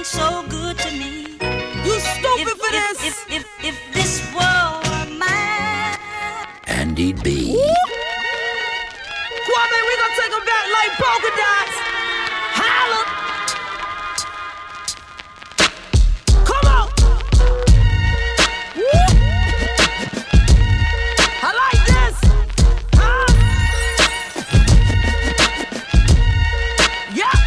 been so good to me. You stupid for this. If this world were mine. Andy B. Kwame, we gonna take them back like polka dots. Holla. Come on. Woo. I like this. Huh? Yeah.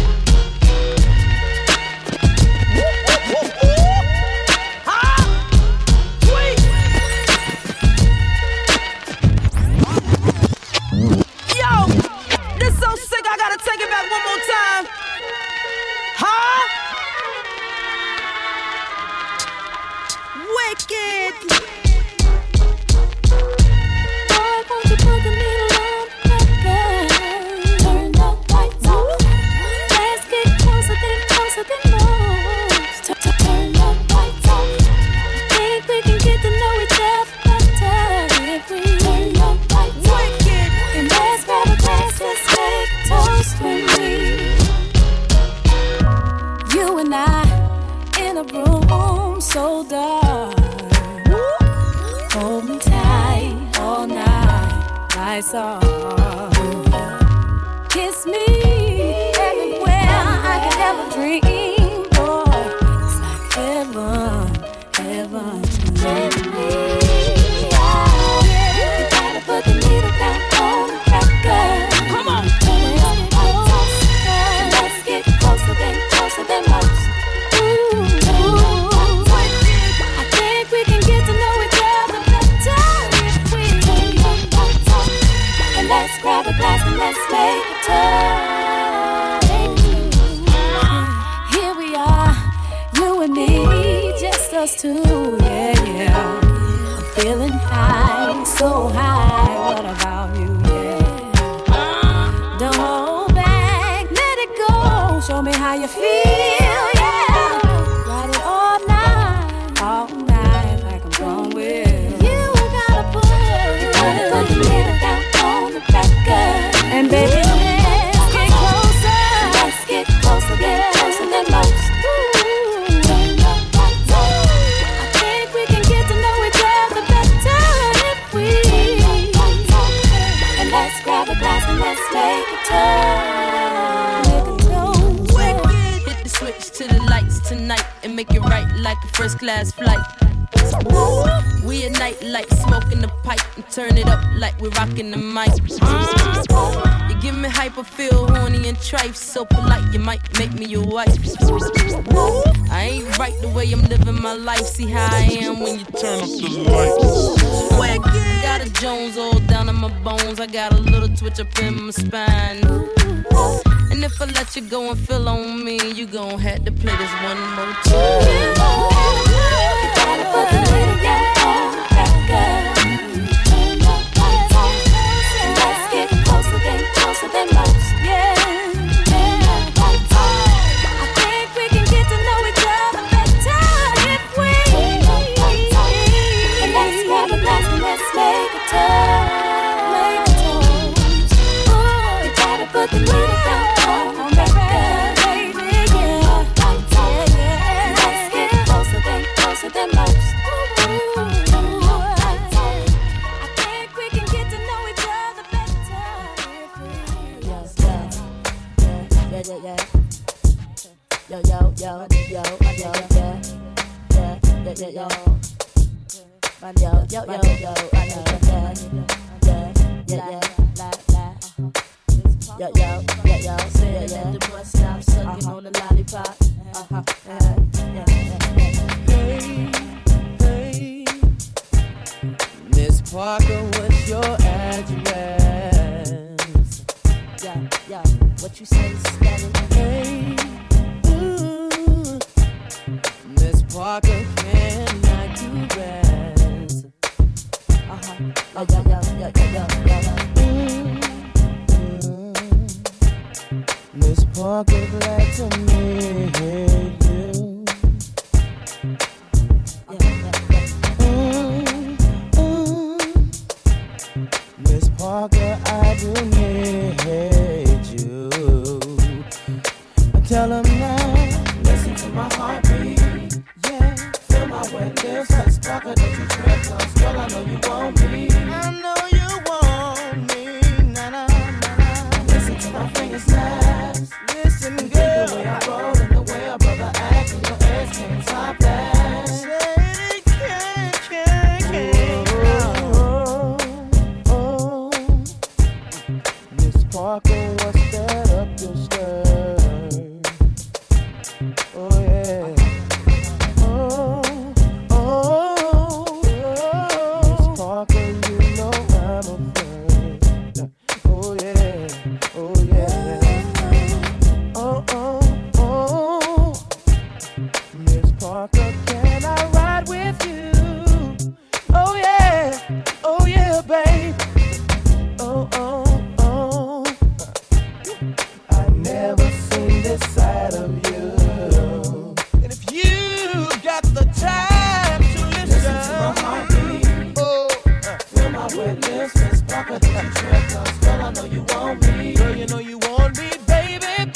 Huh? Sweet. Yo, this so sick, I gotta take it back one more time. Huh? Wicked. Boy, won't you put the needle on the record? Turn the lights off. Let's get closer than most. Turn the lights off. Think we can get to know each other better if we turn the lights off. And let's grab a glass, let's make a toast when you and I in a room so dark. Hold me tight all night, lights off. Kiss me everywhere I could ever dream. Boy, it's like heaven, heaven to me. You gotta put the needle down on the record. Come on. Let's get closer than most. I think we can get to know each other better if we turn the lights off. And let's grab a glass and let's make a toast. Here we are, you and me, just us two, yeah. I'm feeling high, so high. What about you, yeah? Don't hold back, let it go. Show me how you feel, yeah. Ride it all night, like I'm going with. You gotta put the needle down on the record. And baby, let's get closer than most. I think we can get to know each other better if we. And let's grab a glass and let's make a toast. Hit the switch to the lights tonight and make it right like a first class flight. We ignite like smoking the pipe and turn it up like we're rocking the mic. You give me hype, I feel horny and trife. So polite, you might make me your wife. I ain't right the way I'm living my life. See how I am when you turn up the lights. Got a Jones all down in my bones. I got a little twitch up in my spine. And if I let you go and feel on me, you gon' have to play this one more time. Gotta put the needle down on the record. Turn the lights off. And let's get closer than most. Yeah. Lights off. I think we can get to know each other better if we. And let's grab a glass and let's make a toast. You gotta put the needle down on the record, baby. Yeah. Lights off. Let's get closer than most. I think we can get to know each other better if we. Say let the boy stop sucking on the lollipop. Hey, Miss Parker, what's your address? Yeah, what you say, Stanley? Hey, Miss Parker, can I do rest? Miss Parker, glad to meet you. Miss Parker, I do need you. Tell him now, listen to fingers snaps. Listen, girl. The way I roll and the way a brother acts, and your ass can't top that. Say it can't. Miss Parker, what's that up your skirt? Oh yeah. Miss Parker, you know I'm a friend. Oh yeah. Oh yeah. Oh. Miss Parker, can I ride with you? Oh yeah, babe. Oh. I never seen this side of you. And if you got the time to listen to my heartbeat, feel my wet lips, Miss Parker, don't you trip, 'cause girl, I know you want me. Girl, you know you want me, baby.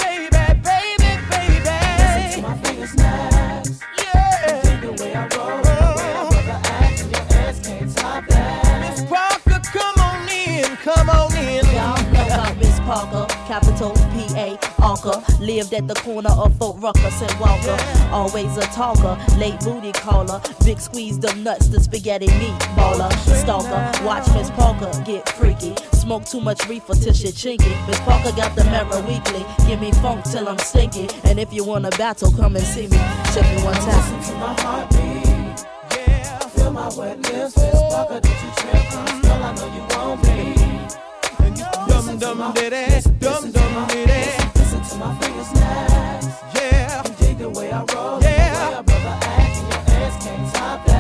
Listen to my finger snaps. Yeah. Dig the way I roll, the way I brother act, and your ass can't top that. Miss Parker, come on in. Y'all know about Miss Parker, capital P.A. Anchor. Lived at the corner of Fort Ruckus and Walker. Always a talker, late booty caller. Big squeeze them nuts, the spaghetti meatballer. Stalker, watch Miss Parker get freaky. Smoke too much reefer till shit chinky. Miss Parker got the mirror weekly. Give me funk till I'm stinky. And if you wanna battle, come and see me. Check me one time. Listen to my heartbeat. Yeah. Feel my wet lips, Miss Parker, don't you trip, 'cause girl, I know you want me. Dum diddy. Listen to my fingers snaps. Yeah. You dig the way I roll. Yeah. The way a brother act, and your ass can't top that.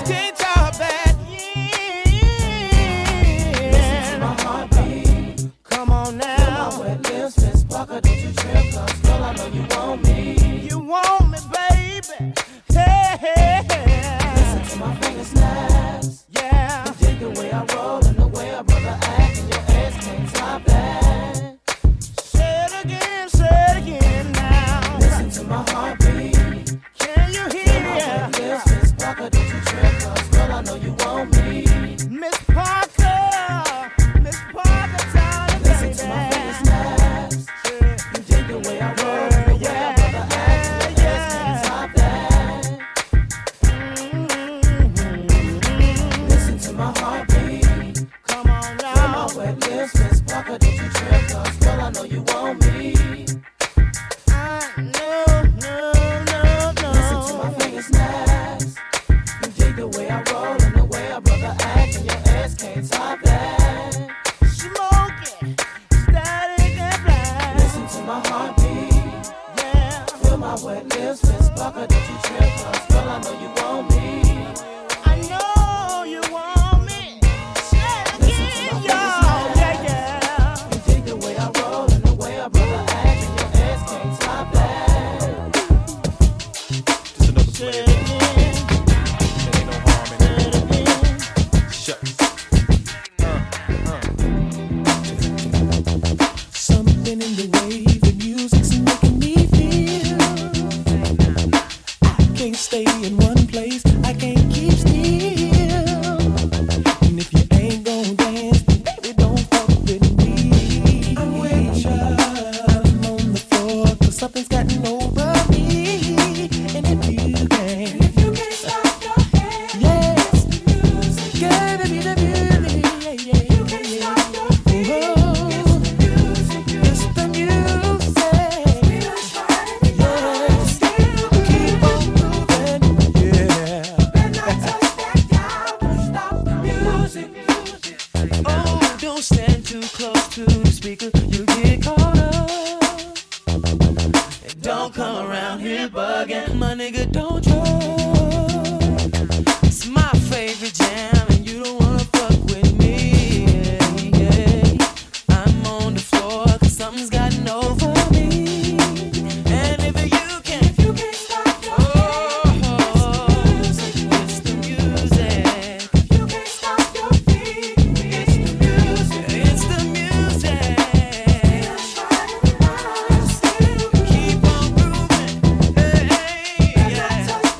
Yeah. Listen to my heartbeat. Come on now. Feel my wet lips, Miss Parker, don't you trip, 'cause girl, I know you want me. You want me, baby. Hey. Listen to my fingers snaps. Yeah. You dig the way I roll and the way a brother act, and your ass can't top that. Say it again now. Listen to my heartbeat. Can you hear? Yes, Miss Parker, don't you trip, 'cause girl, I know you want me. Miss Parker, darling, listen to my fingers snaps. You dig the way I roll, the way I brother act, and your ass can't top that. Listen to my heartbeat. Come on now. Feel my wet lips, Miss Parker, don't you trip, 'cause girl, I know you want me. No. Listen to my finger snaps. You dig the way I roll and the way a brother act, and your ass can't top that. Smoking, static and black. Listen to my heartbeat. Yeah. Feel my wet lips, Miss Parker, don't you trip, 'cause girl, I know you want me. I know you want me. Listen to my finger snaps. Yeah. You dig the way I roll and the way a brother act, and your ass can't top that. Just another player. There ain't no harm in it. Shucks. Something in the way the music's making me feel. I can't stay in one place, I can't keep still. And if you ain't gon' dance, then baby, don't fuck with me. I'm with ya. I'm on the floor, 'cause something's gotten over me. And if you can't stop your head, yes, gotta be the music, yeah. You can't stop your feet. It's the music. Yes, keep on moving, yeah. Better not touch that dial, stop the music. Oh, don't stand too close to the speaker, you get caught up. And don't come around here bugging, my nigga, don't you? It's my favorite jam, and you don't wanna fuck with me. Yeah. I'm on the floor, 'cause something's gotten over me. And if you can't stop your it's the music. You can't stop your feet. It's the music. Keep on grooving. Hey, yeah.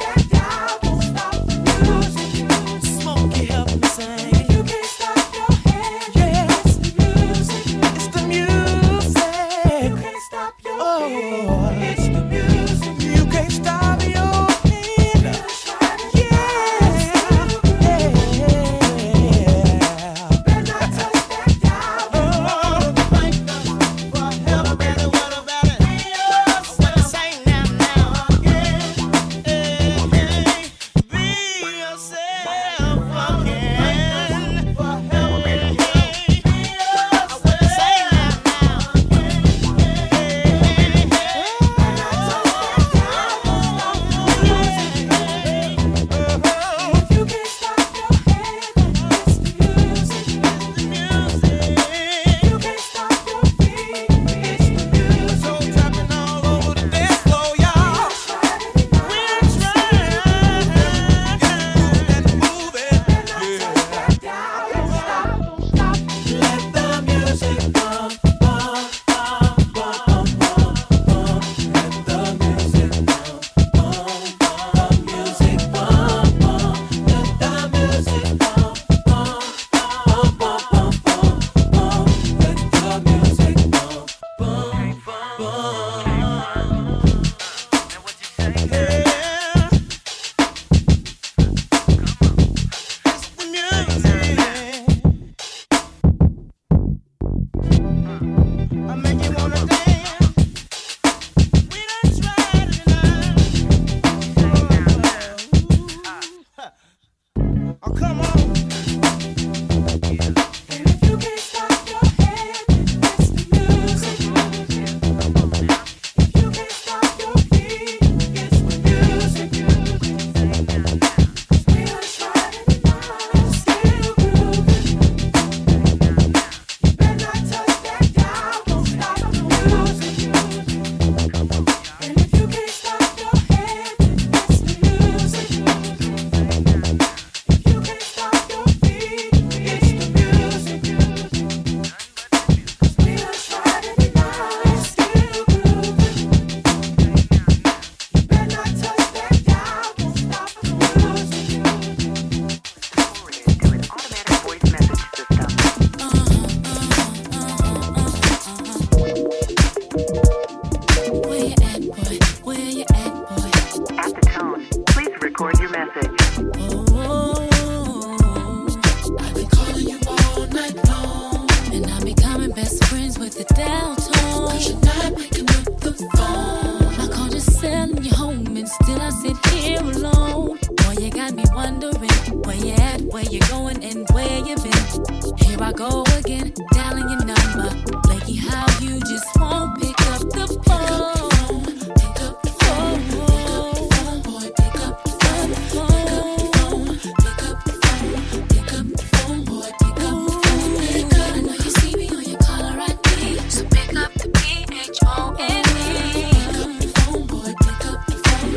I go again, dialing your number. Flaky how you just won't pick up the phone. Pick up the phone. Boy, pick up the phone. Pick up the phone. Pick up the phone. Boy, pick up the phone. Pick up. I know you see me on your caller ID, so pick up the PHONE. Pick up the phone, boy, pick up the phone.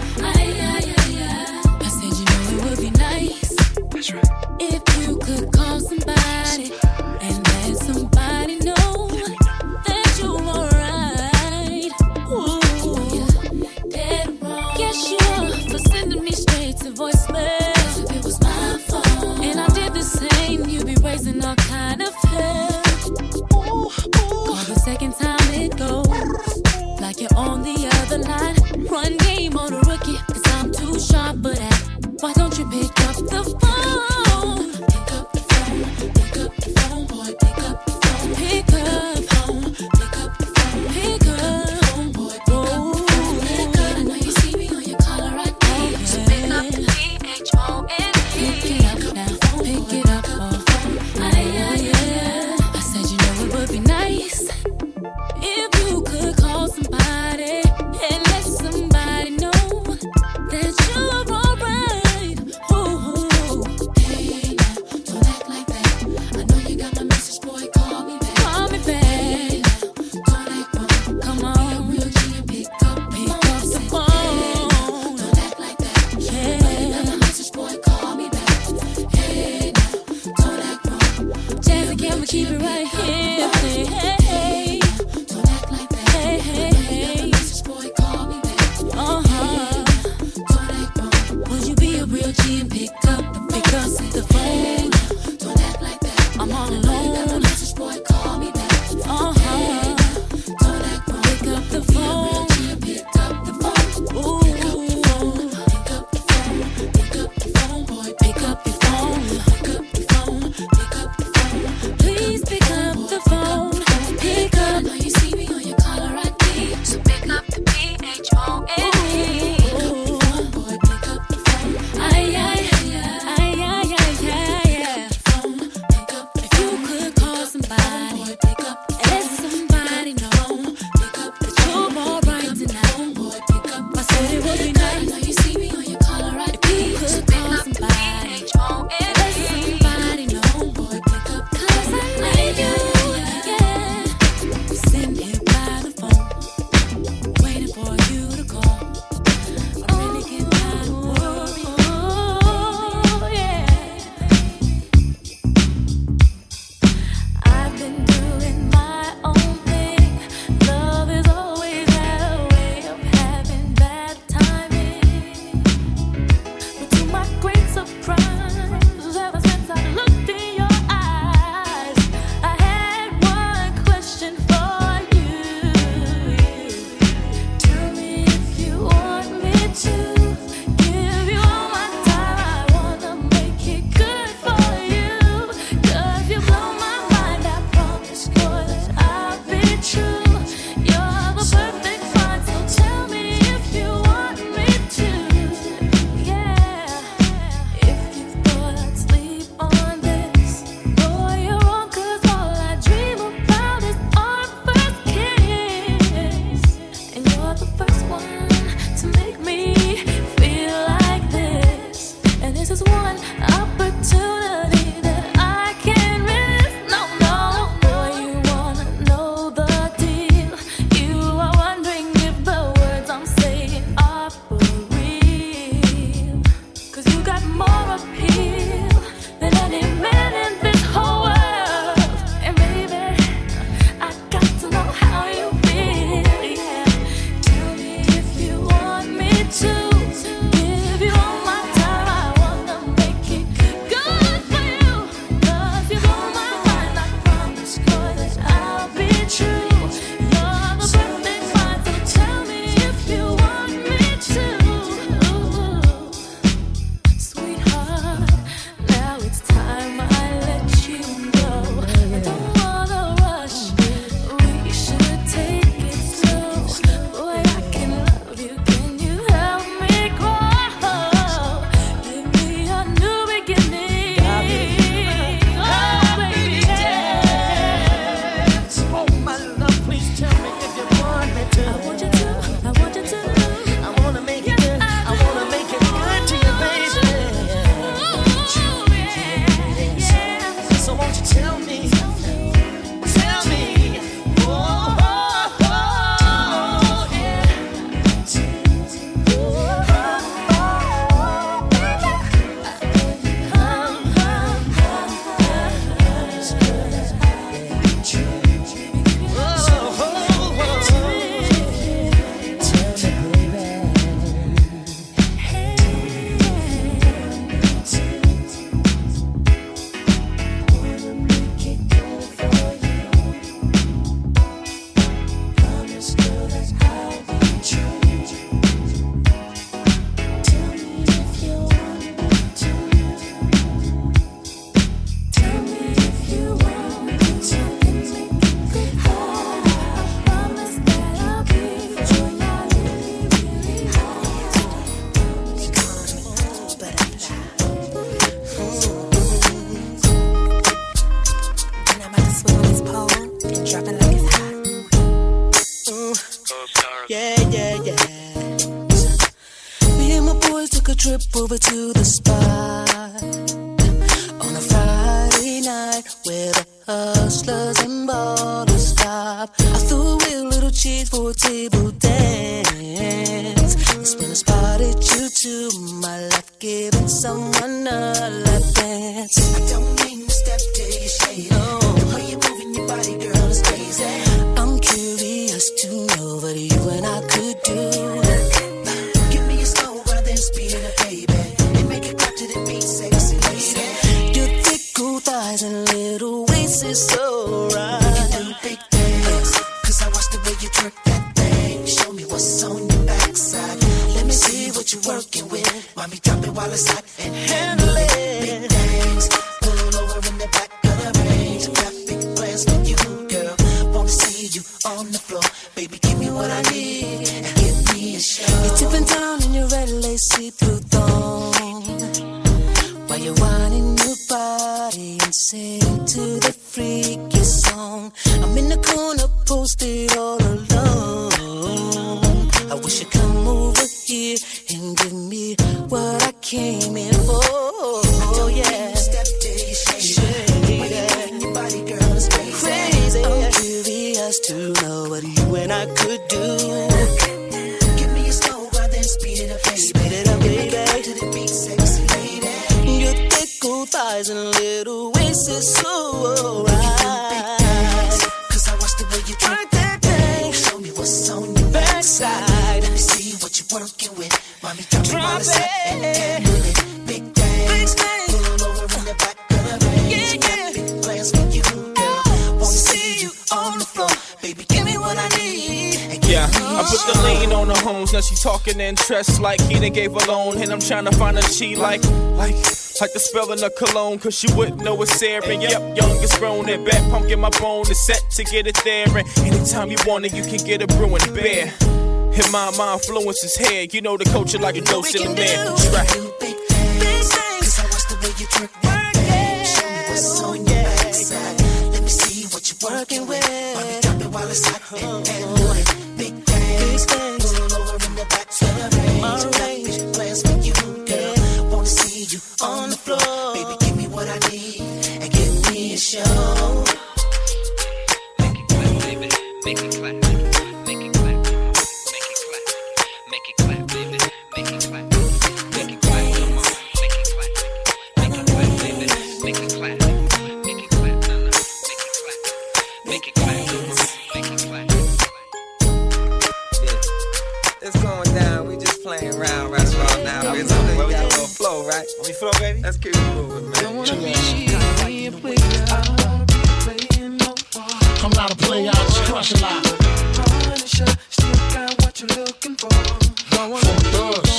I said you know it would be nice. That's right. If you could call somebody and let somebody know that you're alright. Ooh, dead wrong. Yes, you are for sending me straight to voicemail. If it was my fault and I did the same, you'd be raising all kind of hell. Call the second time it goes like you're on the other line. Run game on a rookie, 'cause I'm too sharp for that. Why don't you pick up the phone? Pick up the phone, pick up the phone, boy, pick up the phone. Pick up phone, pick up the phone, pick up phone, boy, pick up the phone. Pick up. I know you see me on your caller ID, so pick up the PHONE. Pick it up now, pick it up, oh. I said you know it would be nice if you could call somebody and let somebody know Yeah. Me and my boys took a trip over to the spot on a Friday night where the hustlers and ballers stop. I threw away a little cheese for a table dance. It's when I spotted you to my left, giving someone a lap dance. I don't mean to step to your shade. The way you're moving your body, girl, is crazy. I'm curious to know what you and I could do. Give me a slow ride, then speed it up, baby, and make it clap to the beat, sexy lady. Your thick, cool thighs and little waist is so right. You do big things, 'cause I watch the way you twerk that thing. Show me what's on your backside. Let me see what you're working with. Mommy, drop it while it's hot and handle it. Big things, pull over in the back of the range. Got big plans for you, girl. Wanna see you on the floor. Baby, give me what I need and give me a show. You're tipping down in your red lace see-through thong while you're whining your body and sing to the freaky song. I'm in the corner posted all alone. I wish you'd come over here and give me what I came in for. Oh yeah, step to your shade. Your body, girl, is crazy. I'm curious to know what you and I could do. Give me a slow ride, then speed it up, baby. Speed it up, baby. To the beat, sexy lady. Your thick, cool thighs and little waist is so right. 'Cause I watch the way you twerk that thing. Show me what's on your backside. Let me see what you're working with. Mommy, drop it while it's hot and handle it. Big things, pull over in the back of the range. Got big plans for you, girl. Wanna see you on the floor. Baby, give me what I need. Yeah, I put the lean on her homes. Now she talking interest like he done gave a loan. And I'm trying to find a she like the spelling of cologne, 'cause she wouldn't know it's there. And yep, youngest grown and back pumpkin my bone is set to get it there. And anytime you want it, you can get a brewing beer. And my influence is here. You know the culture like a dose in the man. Right. Big things, 'cause I watch the way you twerk that thing. Show me what's on your backside. Let me see what you're working with. Mommy, drop it while it's hot and handle it. Big things, pull over in the back of the range. Got big plans for you, girl. Wanna see you on the floor. Baby, give me what I need and give me a show. Make it clap, baby. Make it clap. Make it clap. Make it clap. Make it clap, baby. Make it clap. Make it clap, come on. Make it clap. Make it clap, baby. Make it clap. Make it clap, nah. Make it clap. Make it clap, come on. Make it clap. Yeah. It's going down. We just playing round about now. We got a little flow, right? We flow, baby. Let's keep it moving, man. I'm not a player, I just crush a lot. Still got what you're looking for. From a thugs.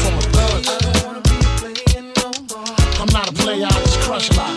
I'm not a player, I just crush a lot.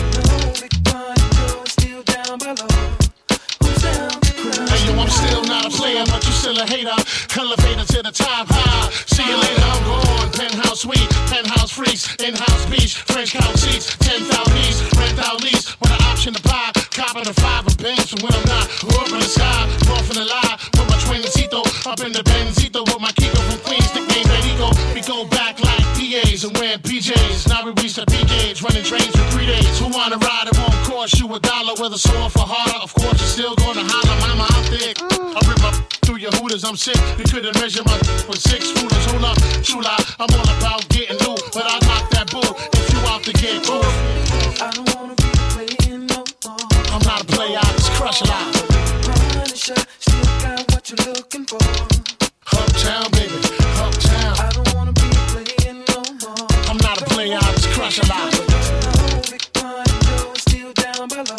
Hey yo, I'm still not a player, but you still a hater. Elevator to the top high. See you later, I'm gone. Penthouse suite, penthouse freaks, in-house beach, French couch seats, 10,000 east, rent out lease with an option to buy. Copping a 5 and bangs from when I'm not. Up in the sky, off in the lie with my twincito. Up in the Benzito with my Kiko from Queens, nickname Benito. We go back like PAs and wear PJs. Now we reach the P gauge, running trains for 3 days. Who wanna ride? It won't cost you $1. Whether sore for harder, of course you're still gonna holler. Mama, I'm thick. I rip my through your hooters, I'm sick. You couldn't measure my with 6 rulers. Hold up, chula, I'm all about getting loot, but I knock that bull if you out to get cool. I don't wanna be playing no more. I'm not a player, I just crush a lot. Punisher, still got what you're looking for. Uptown, baby, uptown. I don't wanna be playing no more. I'm not a player, I just crush a lot. Big Pun, Joe, still down below.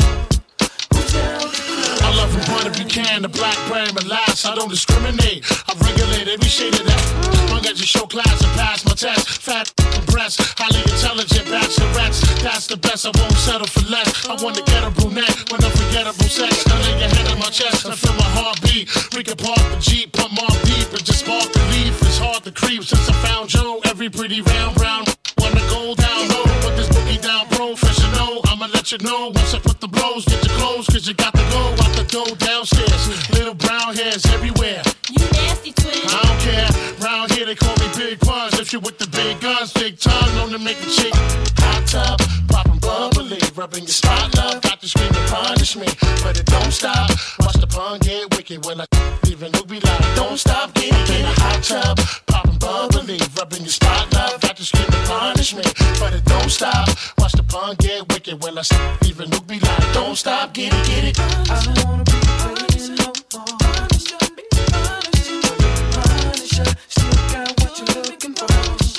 I love from point if you can, the black brand, but last I don't discriminate. I regulate every shade of that. Long as you show class and pass my test. Fat breasts, highly intelligent bachelorettes. That's the best, I won't settle for less. I want to get a brunette with unforgettable sex. I lay your head on my chest, I feel my heartbeat. We can park the Jeep, put more deep and just spark the leaf. It's hard to creep since I found Joe. Every pretty round brown wanna go down low. Put this boogie down professional. I'ma let you know once I put the blows. Get your clothes, cause you got to go out the door downstairs. Little brown hairs, beware. You nasty twin. I don't care. Round here they call me Big Buns. If you with the big guns, big tongue, known to make a chick hot tub, poppin' bubbly, rubbing your spot, love. Got to scream and punish me, but it don't stop. Watch the pun get wicked when I even look be like, don't stop, get it in a hot tub, poppin' bubbly, rubbing your spot, love. Got to scream and punish me, but it don't stop. Watch the pun get wicked when I even look be like, don't stop, get it, get it. I don't wanna be playing no more. Punisher, still got what you're looking for.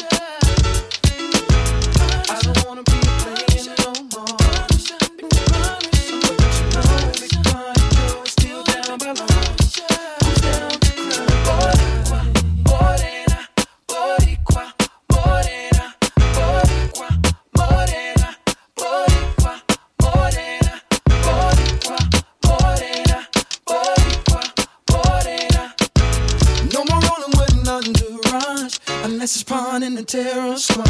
I don't wanna be playing no more. But you know Big Pun Joe is still down below. Who's down to cry? Morena, Boricua, Morena, Boricua, Morena, Boricua, Morena, Boricua, Morena, Boricua, Morena. No more rolling with nothing to rush, unless it's Pun in the terror squad.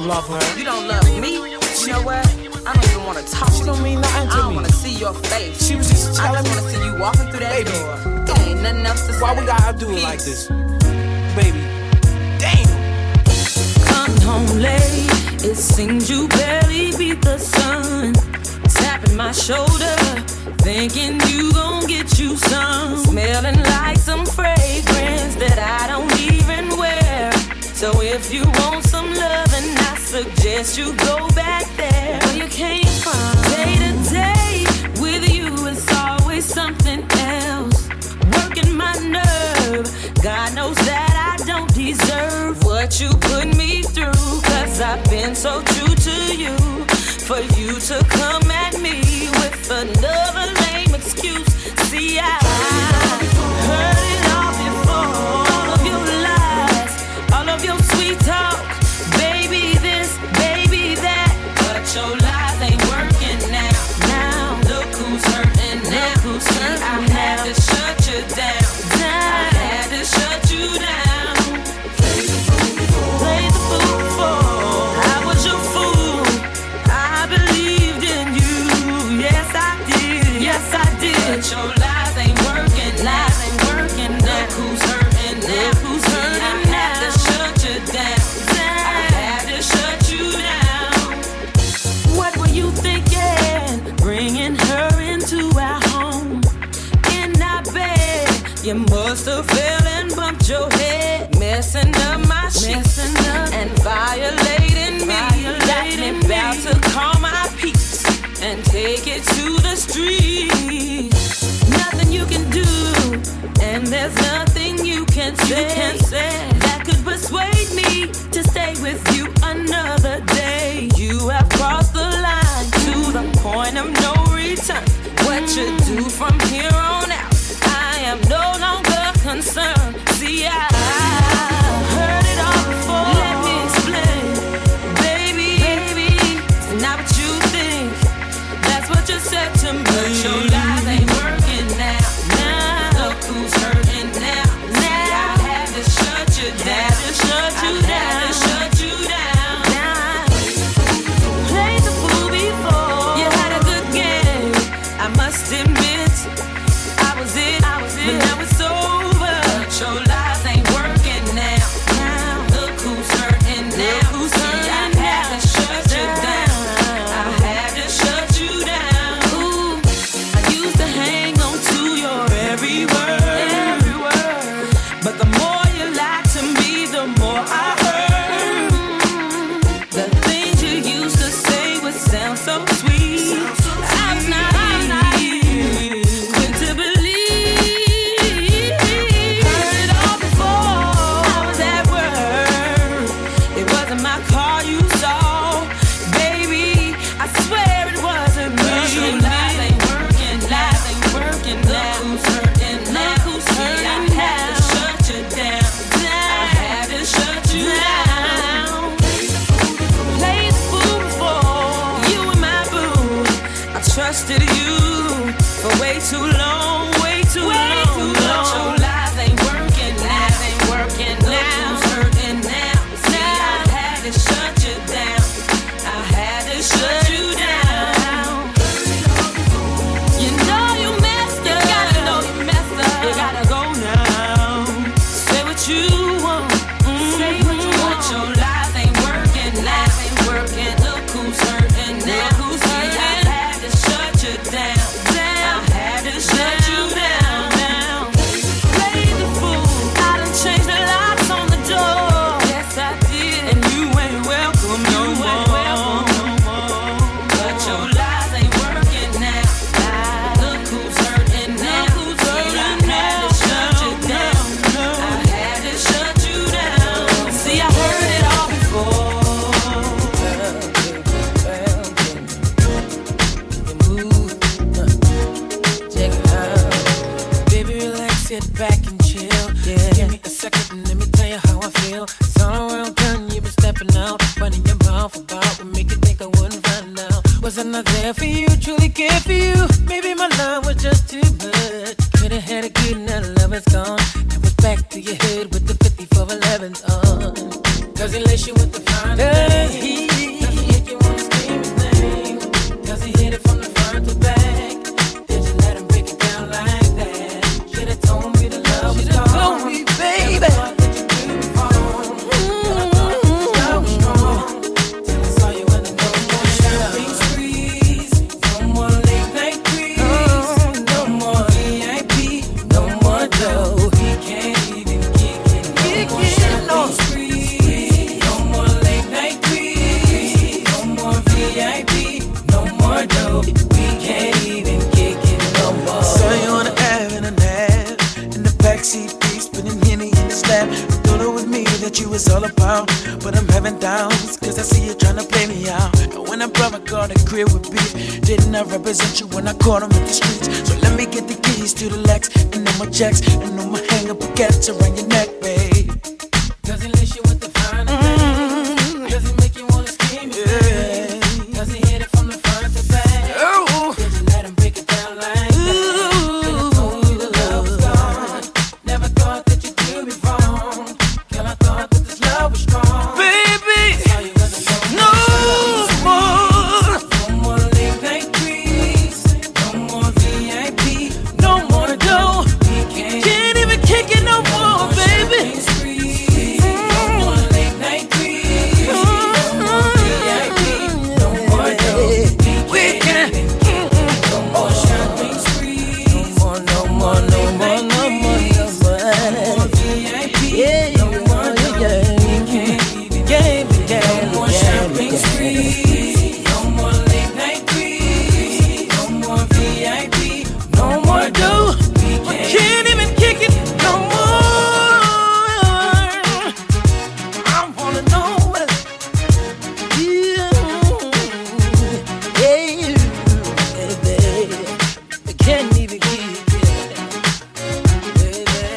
don't love her. You don't love me? You know what? I don't even want to talk to you. She don't mean nothing to me. I don't want to see your face. She was just telling me. I just want to see you walking through that Baby, door. There ain't nothing else to say. Why we gotta do it like this? Baby, damn. Coming home late, it seems you barely beat the sun. Tapping my shoulder, thinking you gon' get you some. Smelling like some fragrance that I don't even wear. So if you want some loving, I suggest you go back there where you came from. Day to day with you is always something else. Working my nerve, God knows that I don't deserve what you put me through. Cause I've been so true to you. For you to come at me with another lame excuse. See, I heard it all before. All of your lies, all of your sweet talk. Baby this, baby that. But your lies ain't working now. Now, look who's hurting now. Look who's hurting now. I had to shut you down. I had to shut you down. Play the fool before. I was your fool. I believed in you. Yes, I did. Yes, I did. But your lies ain't working. Lies ain't working. Look who's hurting now. Look who's hurting now. I had to shut you down. I had to shut you down. What were you thinking? Bringing her into our home. In our bed. You must have fell and bumped your head. Messing up my sheets. And violating me. Got me about to call my peace and take it to the street. Nothing you can do, and there's nothing you can say that could persuade me to stay with you another day. You have crossed the line to the point of no return. What you do from here on out, I am no longer concerned. See, I heard it all before. Let me explain, baby. It's not what you think. That's what you said to me. But your lies ain't working now. Look who's hurting now. I had to shut you down. I had to shut you down. Played the fool before. You had a good game. I must admit, I was it. But now it's over. But your lies ain't working now. Look who's hurting now. I had to shut you down. I had to shut you down. Ooh, I used to hang on to your every word. But the more you lied to me, the more I heard. The things you used to say would sound so sweet. I was naive, quick to believe. Heard it all before. I was at work. It wasn't my car you saw, baby. I swear it wasn't me. Your lies ain't working. Lies ain't working. Look who's hurting now. Look who's hurting now. I had to shut you down. I had to shut you down. Played the fool before. You were my boo. I trusted you for way too long. Way too long. But your lies ain't working now. Ain't working now. Look who's hurting now. See, I had to shut you down. I had to shut you down. You know you messed up. You gotta know you messed up. You gotta go now. Say what you want. Say what you want. But your lies ain't working. Lies ain't working. Look who's hurting now. Look who's hurting. I had to shut you down. I had to shut you down. Play the fool. I done changed the locks on the door. Yes, I did. And you ain't welcome no more. But your lies ain't working now. Look who's hurting now. I had to shut you down. I had to shut you down. See, I heard it all before. Check it out. Baby, relax, sit back and chill. Yeah. Give me a second and let me tell you how I feel. It's all around town, you been stepping out. Running your mouth about what make you think I wouldn't find out. Was I not there for you, truly cared for you? Maybe my love was just too much. Could've had a good night, love is gone. Now it's back to your head with the 5411s on. Cause he lace you with the fine. out, but I'm having downs, cause I see you tryna play me out. And when a brother called a crib with beef, didn't I represent you when I caught him in the streets? So let me get the keys to the Lex, and all my checks, and all my hang up baguettes around your neck, babe. Does he lace you with the finer things? Does he make you wanna scream his name? Does he hit it from the front to back? Did you let him break it down like that? Then I told you the love was gone. Never thought that you'd do me wrong. Girl, I thought that this love was strong. Baby, Saw you as a no more. no more late night creeps. No more VIP. No more dough. We can't Can't even kick it no more, baby. no more late night creeps. No more VIP. No more dough. We can't. No more shopping sprees. No more, no more, no more, no more, no more. VIP. Yeah, No more dough. We can't even no more shopping sprees. No more late night creeps. No more VIP. No more dough. We Can't even kick it no more. I wanna know what. Baby, I can't even keep it, baby.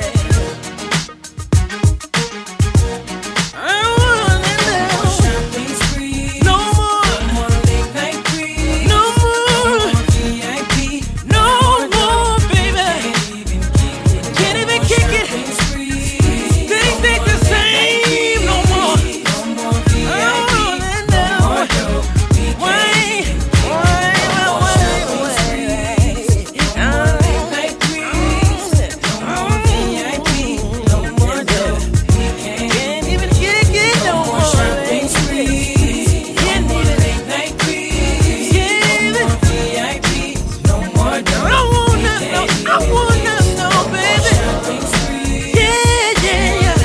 I wanna know. shopping sprees. No more, No more late night creeps. no more, VIP. no more, baby. Can't even kick it. Things ain't the same no more. No more VIP. I wanna know. Wait. Can't even kick it no more. Can't even. I wanna know, baby. Yeah, yeah, yeah.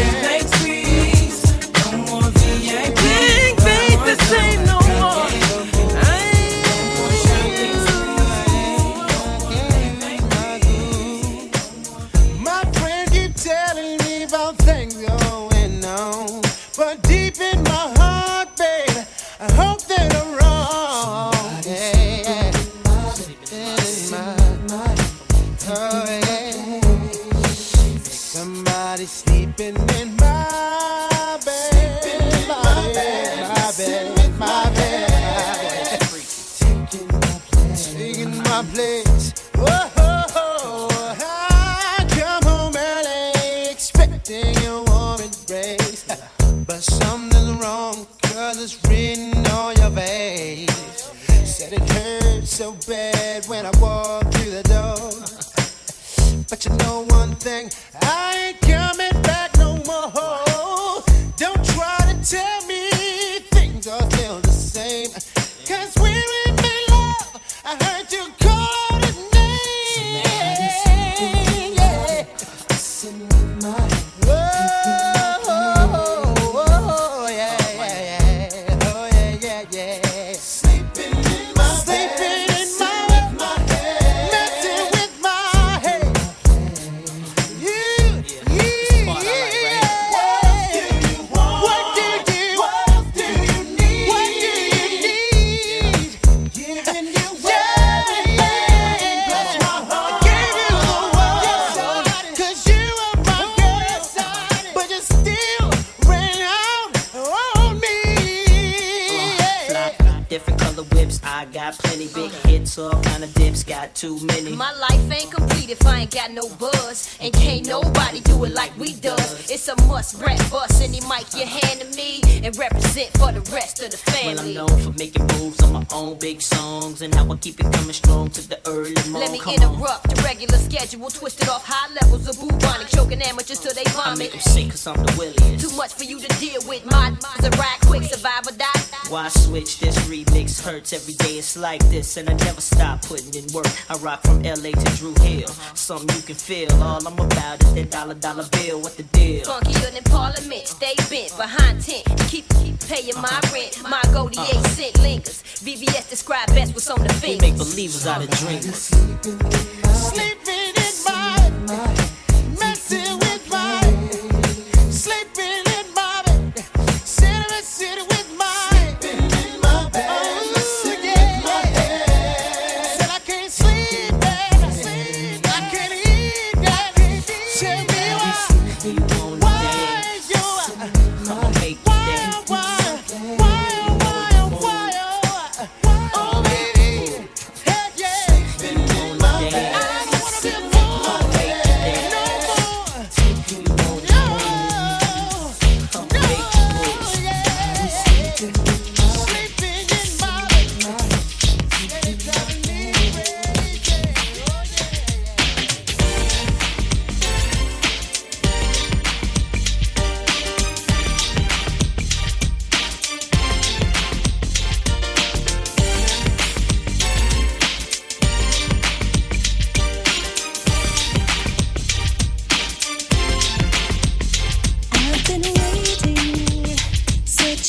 Things ain't the same no more. My friend keep telling me about things going on, but deep in my heart, baby, I hope that I'm wrong. Yeah, oh, yeah. Somebody sleeping in my bed, my bed, my bed. Taking my place. Whoa, I come home early expecting a warm embrace, but something's wrong 'cause it's written on your face. Said it hurt so bad when I walked through the door, but you know one thing, I ain't coming back no more. Don't try to tell me things are still the same, 'cause when we made love, I heard you call his name. Yeah. Oh, yeah, yeah, yeah. Oh, yeah, yeah, yeah. Sleeping in my head. Messing with my head. Different color whips, I got plenty. Big hits, all kind of dips, got too many. My life ain't complete if I ain't got no buzz. And can't nobody do it like we does. It's a must, rap bust any mic you hand to me and represent for the rest of the Well, I'm family. known for making moves on my own big songs and how I keep it coming strong to the early morning. Let me interrupt the regular schedule, twisted off high levels of bubonic, choking amateurs till they I vomit. make them sick 'cause I'm the williest. Too much for you to deal with. My a ride quick, survive or die. Why switch? This remix hurts every day. It's like this, and I never stop putting in work. I rock from LA to Drew Hill. Something you can feel. All I'm about is that dollar bill. What the deal? Funkier than Parliament, stay bent behind tent. Keep paying my rent. My goldie 8 cent lingers. VVS describe best what's on the We fingers. make believers out of dreamers. Sleeping in my messing with my sleeping in my bed.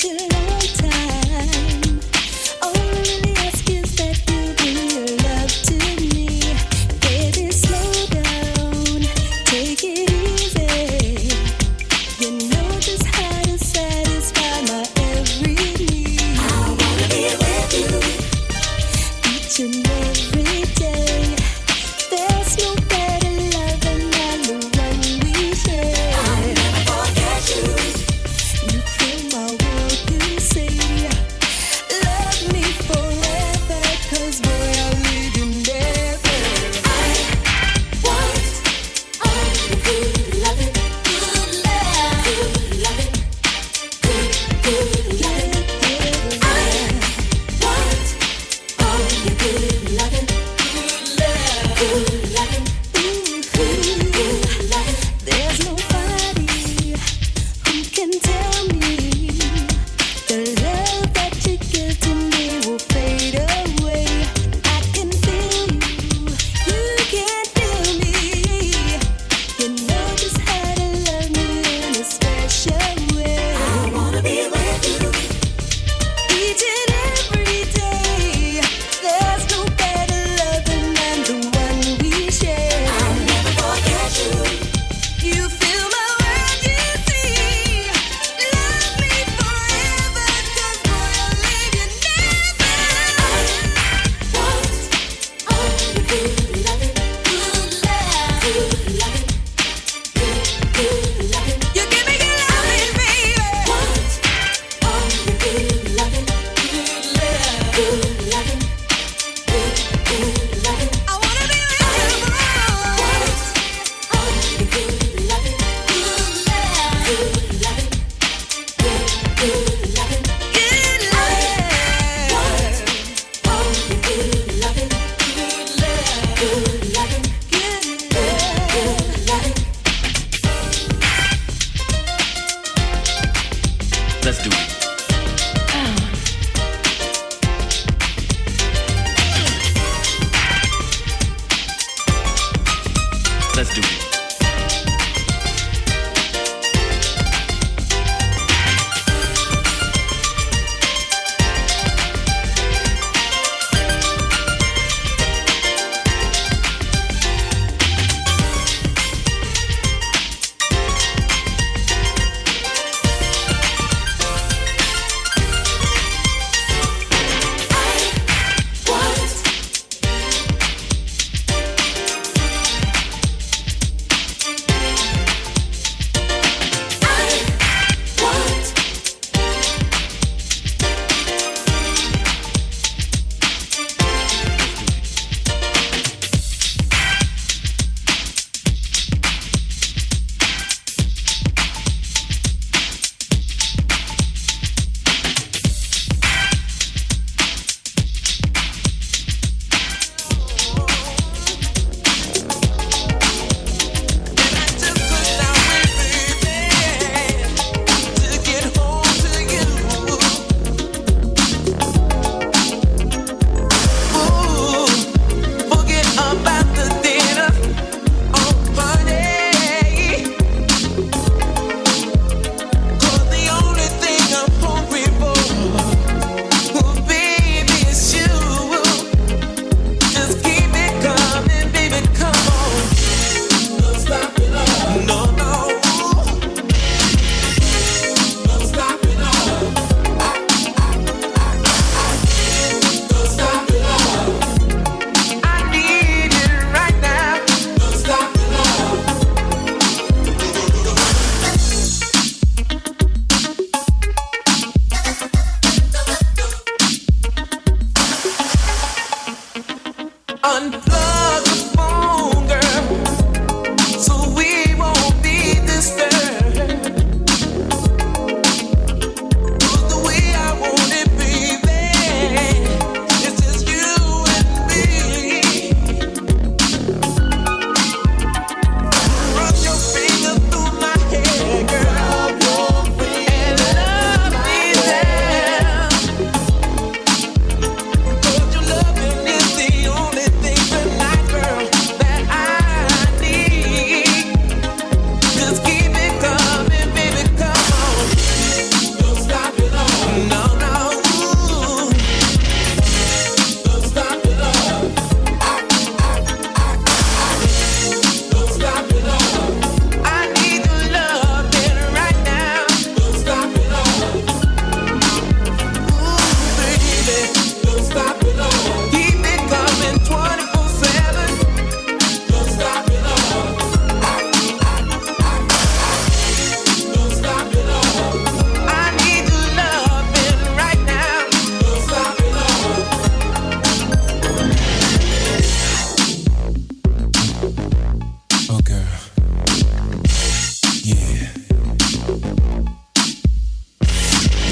Your loving is the only thing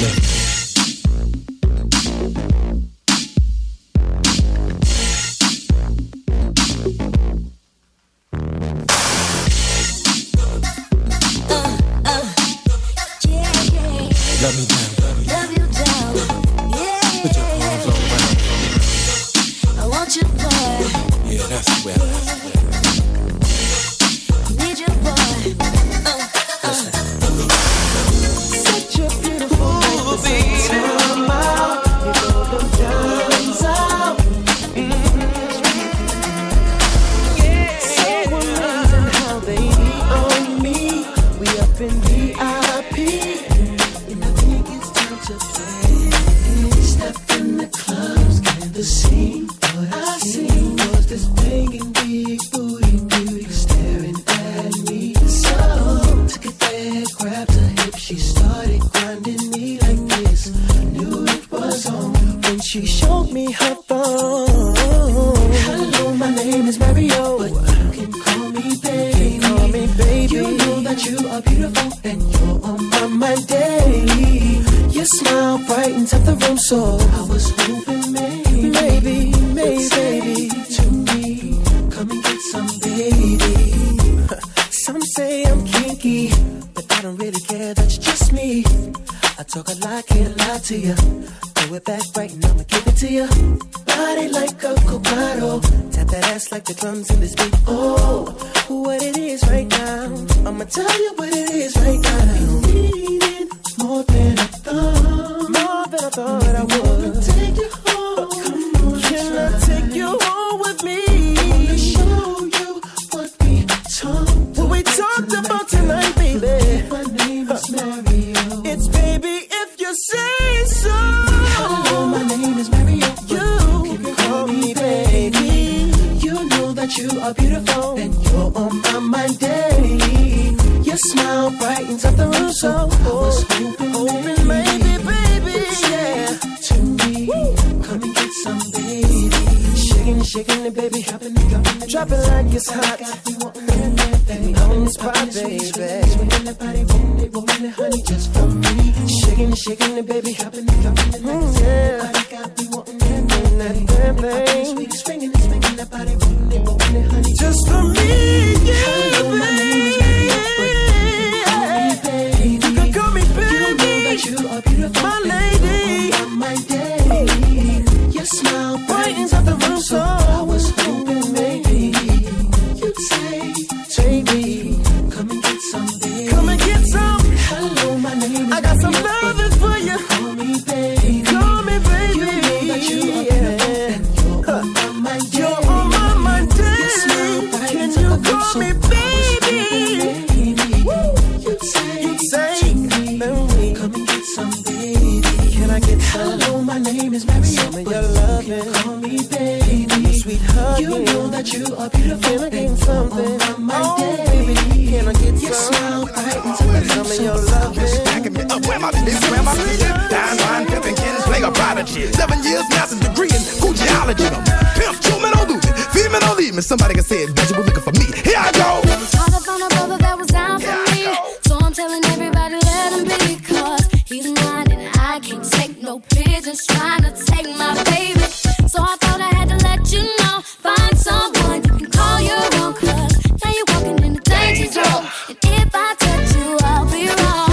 Love me down, love you down, yeah. Put your arms around me. I want you, boy. Yeah, that's where I Need you, boy. Such a beautiful night, time out. You know the time's out. So amazing how they be on me. We up in VIP. The scene, what I seen was this banging big booty beauty staring at me. So took it there, grabbed her hip, she started grinding me like this. Knew it was on when she showed me her thong. Hello, my name is Mario, but you can call me baby. Call me baby. You know that you are beautiful and you're on my mind daily. Your smile brightens up the room, so I was hoping maybe, baby, to me, come and get some baby. Some say I'm kinky, but I don't really care, that's just me. I talk a lot, can't lie to you. Throw it back right and I'ma give it to you. Body like a Corrado, tap that ass like the drums in this beat. Oh, what it is right now, I'ma tell you what it is right now. You need it more than I thought I would. Take you home, can I take you home with me? I wanna show you what we talked about tonight, baby. My name is Mario. It's baby if you say so. Hello, my name is Mario. You can call me baby. You know that you are beautiful and you're on my mind daily. Your smile brightens up the room, so I was hoping maybe, baby, yeah. To me, come and get some baby. Shaking it, baby. Drop it like it's hot. On the spot, baby. Swinging the body, rolling it, honey, just for me. Shaking it, baby. Yeah. That thing. Swinging the body, rolling it, honey, just for me. Yeah, baby. You can call me baby. You know that you are beautiful, my lady. My day. Your smile brightens up the room, so I was hoping maybe you'd say, take me, come and get some, baby. Come and get some. Hello, my name is I got some loving for you. Call me baby. Call me baby. You know that you are beautiful and you're on my mind. You're on my mind daily. Your smile brightens up the room, so I was hoping maybe you'd say, take me, come and get some, baby. Can I get some? Hello, my name is Mario. Some of your loving. Call me baby. Sweet hug. You know that you are beautiful. Can I get something? Oh, baby. Can I get your smile brightens up the room, some of your loving. Backing me up, where my business, where my vision. Dine, wine, pimpin', Kenneth, play a prodigy. 7 years, master's degree in Gucciology. Pimp, true man, don't lose it. Feed me, don't leave me. Somebody can say it, bet you were looking for me. Here I go. It's hard to find a brother that was down for me. So I'm telling everybody, let him be. Cause he's mine and I can't take no pigeons trying to take my baby. So I thought I had to let you know. Find someone you can call your own. Cause now you're walking in the danger zone. And if I touch you, I'll be wrong.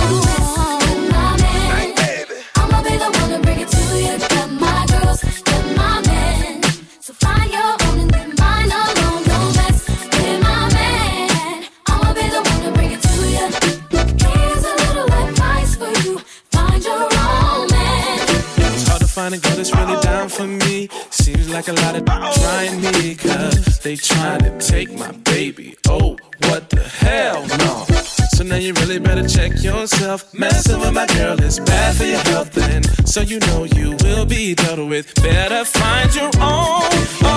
My man, I'ma be the one to bring it to you. Got my girls, got my men. So find your own and leave mine alone. Don't mess with my man. I'ma be the one to bring it to you. Here's a little advice for you. Find your own man. It's hard to find a girl that's really down for me. Seems like a lot of trying me, cause they trying to take my baby. Oh, what the hell, no. So now you really better check yourself. Messing with my girl is bad for your health, and so you know you will be dealt with. Better find your own,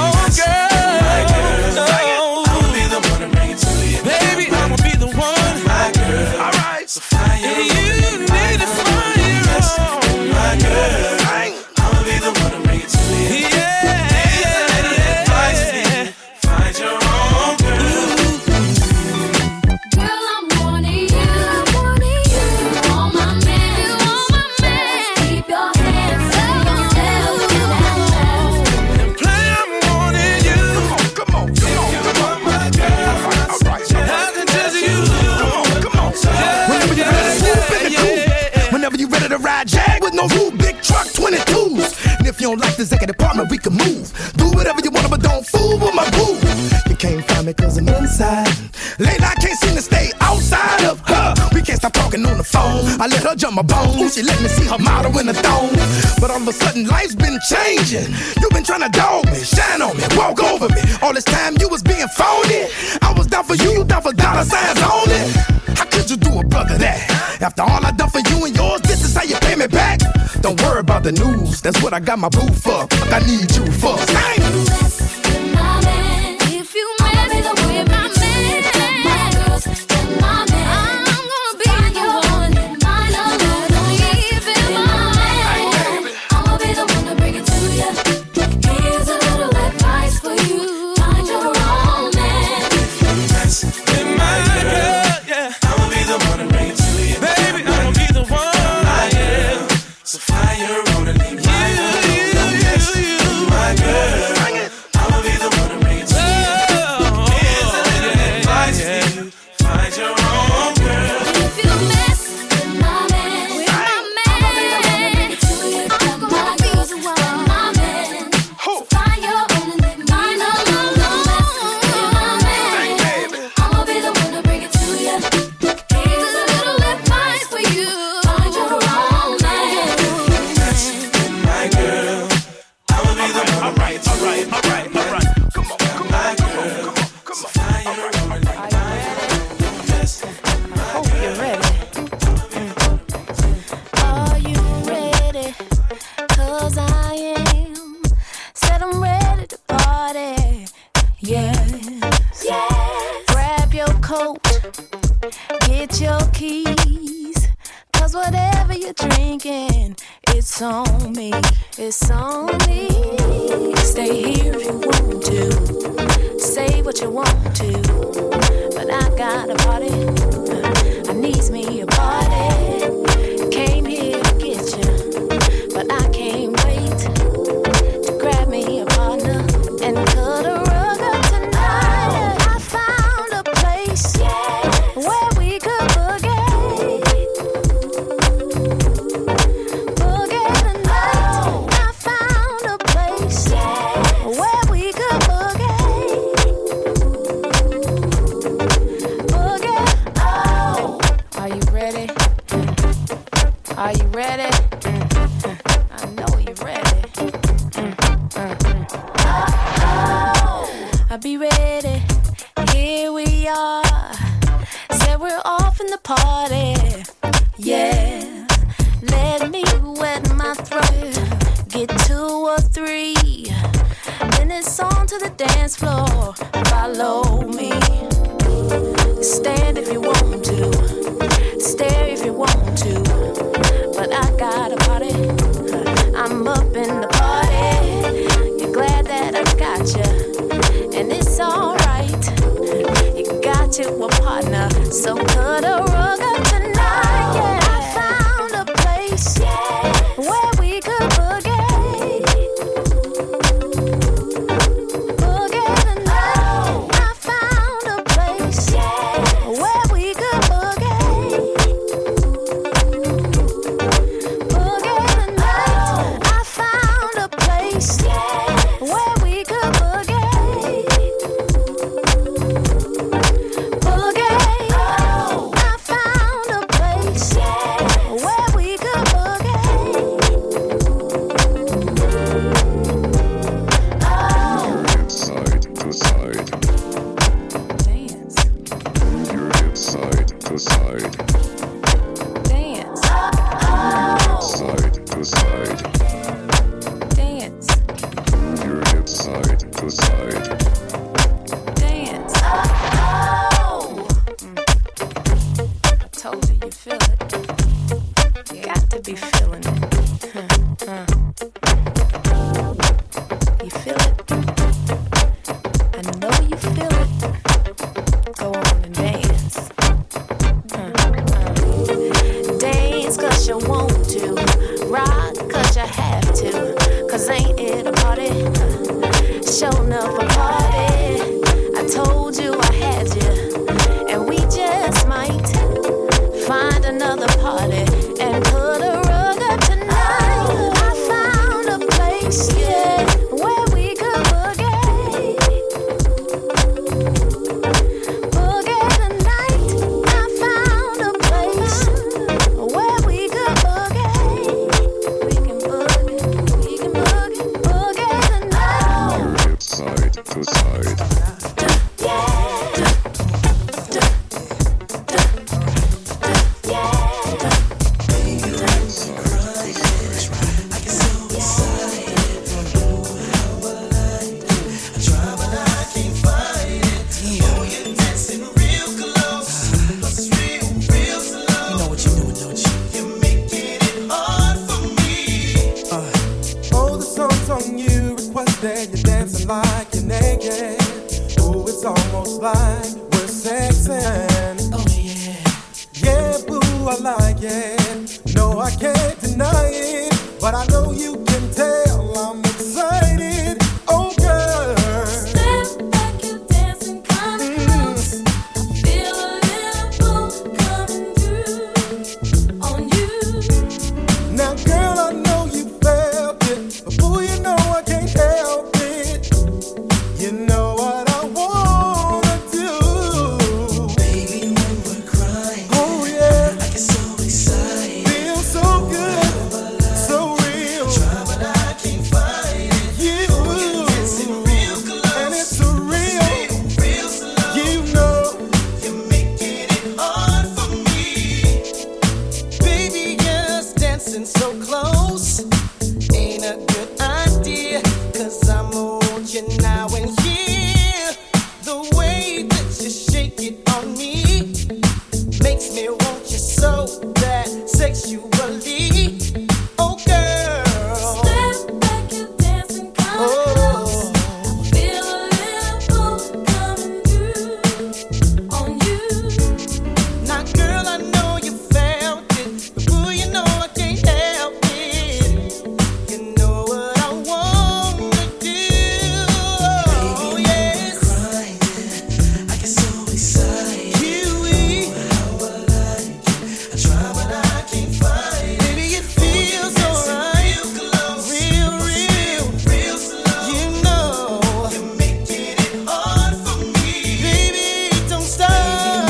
girl. My girl, oh. I'ma be the one to bring it to you. Baby, I'ma be the one. My girl, alright. So find your own. You need to find your own. My girl, I'ma be the one to bring it to you. Find your own girl. Girl, I'm wanting you. You want my man. with no roof, big truck, 22s. And if you don't like the executive department, we can move. Do whatever you want, but don't fool with my boo. You can't find me cause I'm inside. Lately I can't seem to stay outside of her. We can't stop talking on the phone. I let her jump my bone. Ooh, she let me see her model in the thong. But all of a sudden life's been changing. You've been trying to dog me, shine on me, walk over me. All this time you was being phony. I was down for you down for dollar signs only. How could you do a brother that? After all I done for you and yours, this is how you pay me back. Don't worry about the news, that's what I got my boo for. Fuck I need you for. Sing! If you mess with my man, my girls, my man, I'm gonna be the one. I'm gonna be the one to bring it to you. Here's a little advice for you. Find your own man. Mess with my girl, yeah. I'ma be the one to bring it to you. Baby, I'ma be the one. I am. So fly your own and leave my girl. My girl. I'ma be the one to bring it to you. Here's a little advice for you. Find your own girl. If you mess with my man, I'm gonna bring it to you. I'm gonna be the one, my man. So find your own and leave mine alone. My man, I'ma be the one to bring it to you. Here's a little advice for you. Find your own man. Mess with my girl. I'ma be the one. All right. Come on. My girl. So fly your own and leave my girl. Mess with my girl. Are you ready? 'Cause I am. Said I'm ready to party. Yes. Grab your coat. Get your keys. 'Cause whatever you're drinking, it's on me. It's on me. Stay here if you want to. Say what you want to. But I got a party. I needs me a party. Came here to get you, but I can't wait to grab me a partner and cut a rug up tonight. I found a place where we could boogie tonight. I found a place where we could boogie. Oh, are you ready? Are you ready? I know you're ready. I'll be ready. Here we are. Said we're off in the party. Yeah. Let me wet my throat. Get 2 or 3. Then it's on to the dance floor. Follow me. Stand if you want to. Stare if you want to. But I got a party. I'm up in the party. You're glad that I got you. And it's alright. You got you a partner. So cut a rug up tonight. Yeah. I found a place where we could boogie. Boogie tonight. I found a place where we could boogie. Boogie tonight. I found a place where we could boogie. Boogie. I found a place where we could boogie. Side to side. Dance. Your hip side to side. Dance. Side to side. Dance. Your hip side to side. Dance. I told you, you feel it. You got to be feeling it. You feel it? I know you feel it. Go on and dance. Dance 'cause you want to. Rock 'cause you have to. 'Cause ain't it a party? Show enough a party. I told you I had you. And we just might find another party and put a rug up tonight. but I know you can tell I'm excited. Oh, girl. Step back, you dancing kinda close. I feel a little pull coming through on you. Now, girl, I know you felt it, but boy, you know I can't help it. You know what I wanna do. Baby, when we're crying, oh yeah, I get so excited. Feel so good, so real. Try, but I can't find it. You, dancing real close, and it's a real slow. You know, you're making it hard for me. Baby, just dancing so close ain't a good idea, 'cause I'm on you now and here. The way that you shake it on me makes me want you so bad sexually. Oh, girl. Step back, you dancing kinda close. I feel a little pull coming through on you. Now, girl, I know you felt it, but boy, you know I can't help it. You know what I wanna do. Oh, yes. I get so excited. Kiwi. How I like it. I try, but I can't find it. Baby, it feels alright. Real close. Real slow. You know you're making it hard for me. Baby, don't stop.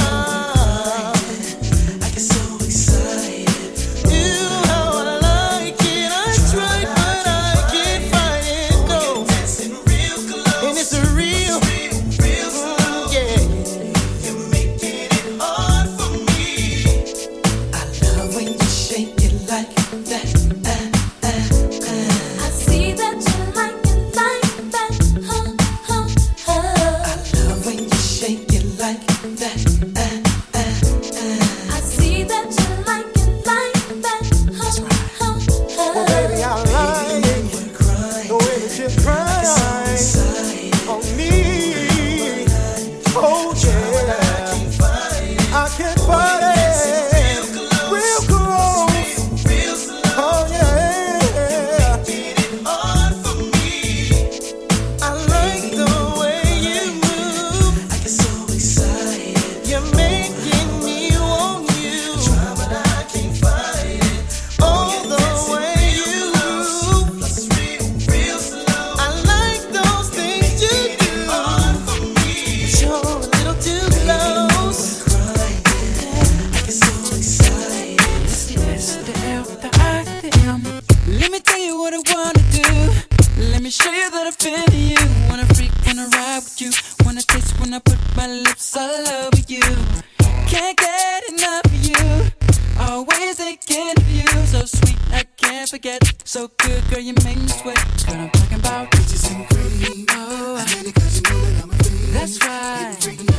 I get so excited. Ooh, how I like it. I tried, but I can't find it. No. Dancing real close. And it's a real slow. Yeah. You're making it hard for me. I love when you shake it like that. I see that you like it like that. I love when you shake it like that. I see that you like it like that. Well, baby, I like the way that you cry on me. Oh, yeah. I can't fight it. Real close. Oh, yeah. I like the way you move. I get so excited. You're making me want you. Try, but I can't fight it. Oh, the way you move. Real slow. I like those things you do. But you're a little too close. I get so excited. It's the S, the L, the I, the M. Let me tell you what I wanna do. Let me show you that I feel you. Wanna freak, wanna ride with you. Wanna taste when I put my lips all over you. Can't get enough of you. Always thinking of you. So sweet, I can't forget. So good, girl, you make me sweat. Girl, I'm talking about peaches and cream. Oh, I need it 'cause you know that I'm a fiend. That's right.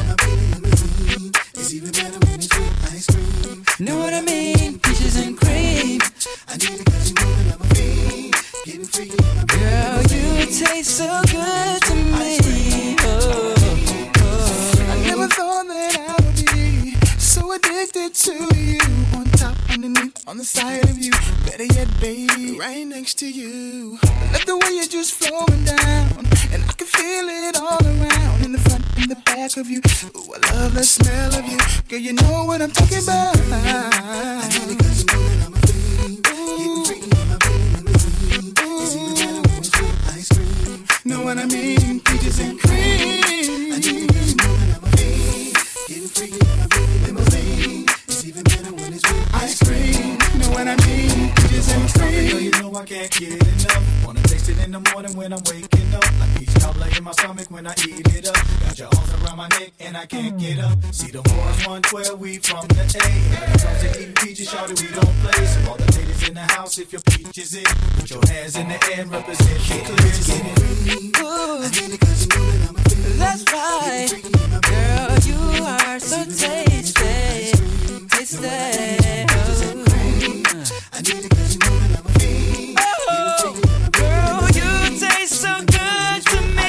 It's even better when it's with ice cream. Know what I mean? Peaches and cream. I need it 'cause you know that I'm a fiend. Getting freaky on my Girl, you taste so good to me. Oh, I never thought that I would be so addicted to you. On top, underneath, on the side of you. Better yet, baby, right next to you. I love the way you're just flowing down, and I can feel it all around. In the front, in the back of you. Ooh, I love the smell of you. Girl, you know what I'm talking about. I need it 'cause you know that I'm a fiend. Getting freaky on my baby limousine. It's even better when it's with ice cream. Know what I mean? Peaches and cream. I need it 'cause you know that I'm a fiend. Getting freaky on my baby limousine. It's even better when it's with ice cream. Know what I mean? Peaches and cream. Girl, you know I can't get enough. Wanna taste it in the morning when I'm waking up. Like peach cobbler in my stomach when I eat it up. Got your arms around my neck and I can't get up. See the boys 112, we from the A. When it comes to eating peaches, shawty, we don't play. So all the ladies in the house, if your peach is it, put your hands in the air and represent the clear skin. ooh. That's right. Girl, you are so tasty. Tasty. I need it 'cause you know that I'm a fiend. Oh, girl, you taste so good to me.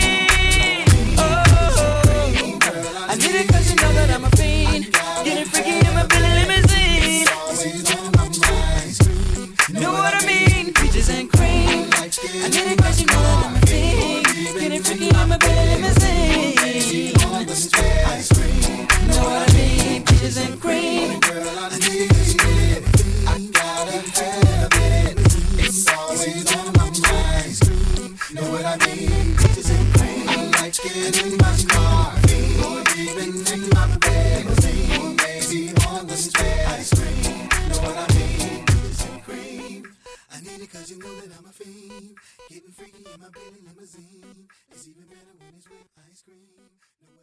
Oh, I need it 'cause you know that I'm a fiend. Getting freaky in my Billy limousine. Know what I mean? mean? Peaches and cream. I need it cause you know that I'm a fiend. Getting freaky on my belly limousine. Ice cream. Know what I mean? Peaches and cream. Girl, I need it. I gotta have it. It's always on my mind. Know what I mean? Peaches and cream. I like it in my car. Or even in my bed. Maybe on the street. Ice cream. Know what I mean? Peaches and cream. I need it cause you know that I'm a fiend. Getting freaky in my Bentley limousine. It's even better when it's with ice cream.